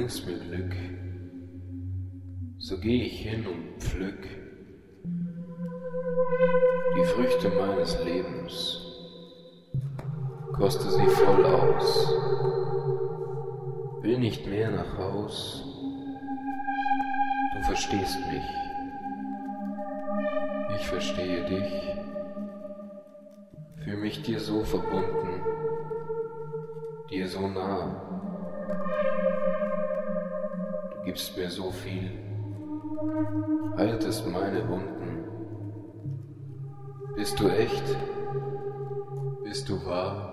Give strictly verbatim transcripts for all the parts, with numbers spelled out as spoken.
bringst mir Glück, so geh ich hin und pflück die Früchte meines Lebens, koste sie voll aus, will nicht mehr nach Haus, du verstehst mich, ich verstehe dich, fühl mich dir so verbunden, dir so nah, du gibst mir so viel, heiltest meine Wunden, bist du echt, bist du wahr,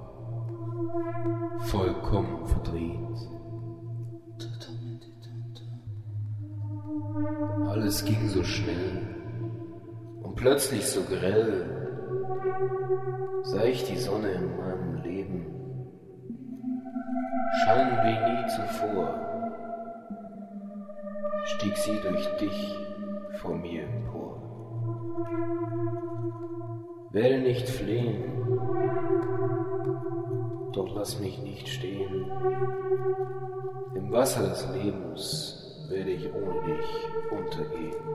vollkommen verdreht. Alles ging so schnell und plötzlich so grell, sah ich die Sonne in meinem Leben, scheinen wie nie zuvor, stieg sie durch dich vor mir empor. Werde nicht flehen, doch lass mich nicht stehen. Im Wasser des Lebens werde ich ohne dich untergehen.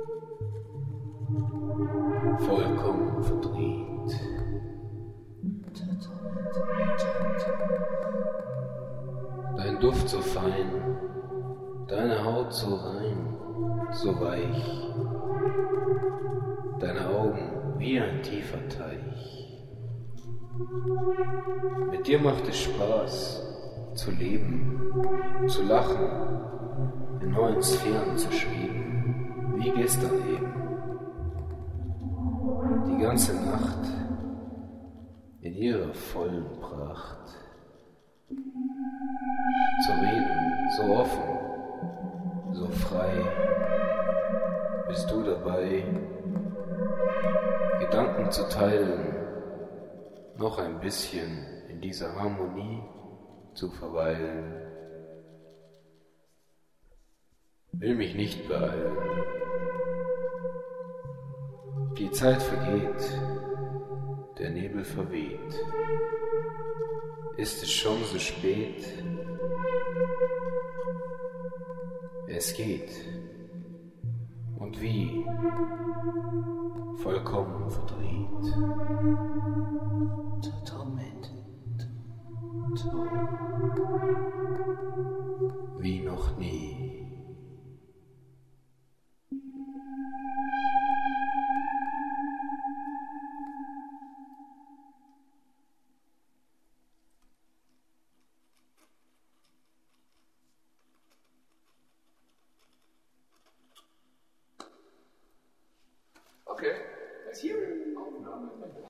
Vollkommen verdreht. Dein Duft so fein, deine Haut so rein, so weich, deine Augen wie ein tiefer Teich. Mit dir macht es Spaß, zu leben, zu lachen, in neuen Sphären zu schweben, wie gestern eben. Die ganze Nacht in ihrer vollen Pracht. Zu reden, so offen, so frei, bist du dabei, Gedanken zu teilen, noch ein bisschen in dieser Harmonie zu verweilen. Will mich nicht beeilen. Die Zeit vergeht, der Nebel verweht. Ist es schon so spät? Es geht. Und wie? Vollkommen verdreht. Tormented. Wie noch nie. Okay, let's hear it. Aufnahme.